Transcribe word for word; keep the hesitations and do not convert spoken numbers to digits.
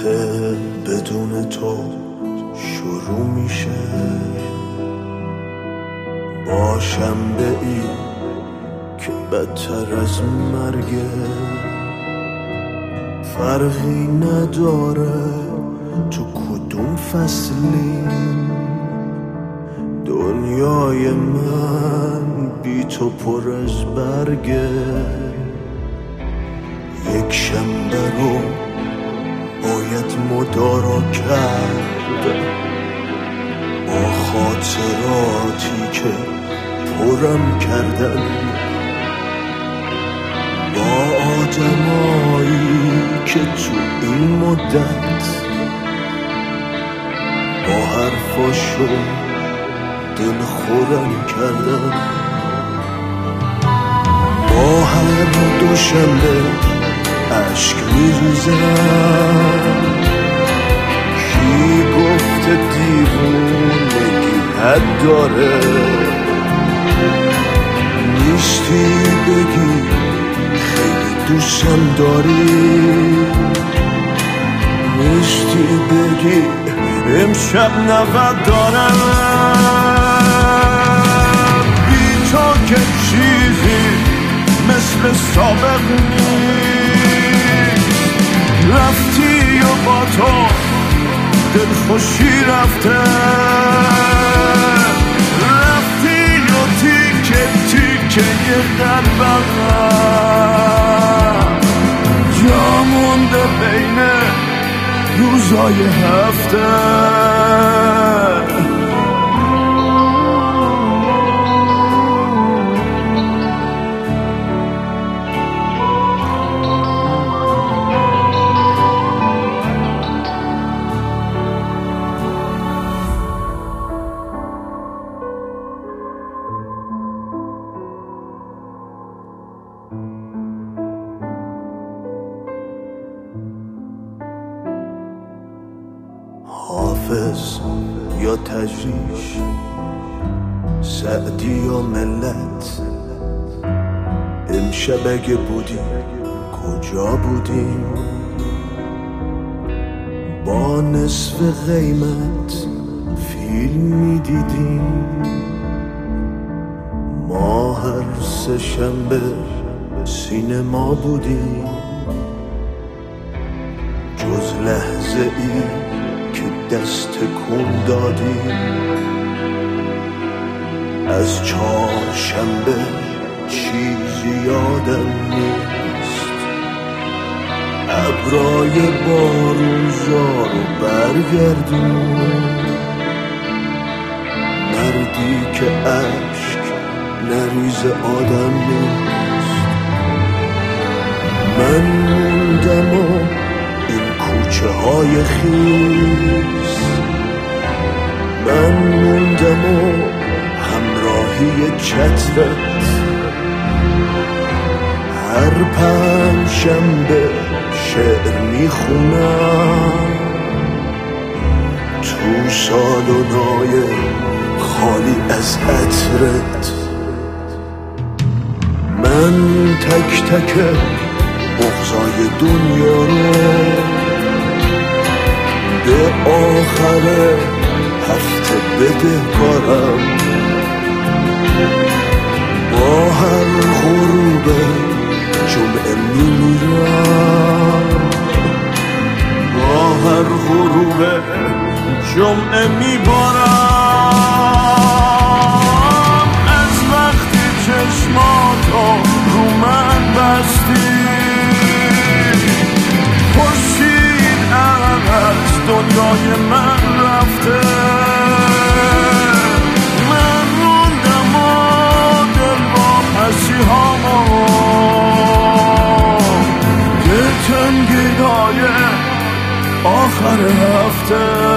هفته بدون تو شروع میشه با شنبه ای که بدتر از مرگه. فرقی نداره تو کدوم فصلی، دنیای من بی تو پر از برگه. یک شنبه رو باید مدارا کرد با خاطراتی که پرم کردن، با آدمایی که تو این مدت با حرفاشو دل خورم کردن. با هر دوشنبه عشق میریزم، کی گفته دیوونگی حد داره؟ نیستی بگی خیلی دوستم داری، نیستی بگی امشب نود دارم. بی تو که چیزی مثل سابق نیست، رفتی و با تو دل خوشی رفته، رفتی و تیکه تیکه یه قلبم جا مونده بین روزای هفته. حافظ یا تجریش، سعدی یا ملت، امشب اگه بودیم کجا بودیم؟ با نصف قیمت فیلم میدیدیم، ما هر سه شنبه سینما بودیم. جز لحظه ای که دست کن دادیم، از چهارشنبه چیزی یادم نیست. ابرای بارونزا رو برگردون، مردی که عشق نریز آدم نیست. من موندم و این کوچه های خیس، من موندم و همراهی چترت. هر پنج شنبه شعر میخونم تو سالن‌های خالی از عطرت. من تک تک بغضای دنیا رو به آخر هفته بده کارم. با هر غروب جمعه میمیرم، با هر غروب جمعه میبارم. از وقتی چشماتو رو من بستی، خورشید از دنیای من رفته. من موندم و دل با پسی هامو به تنگیهای آخر هفته.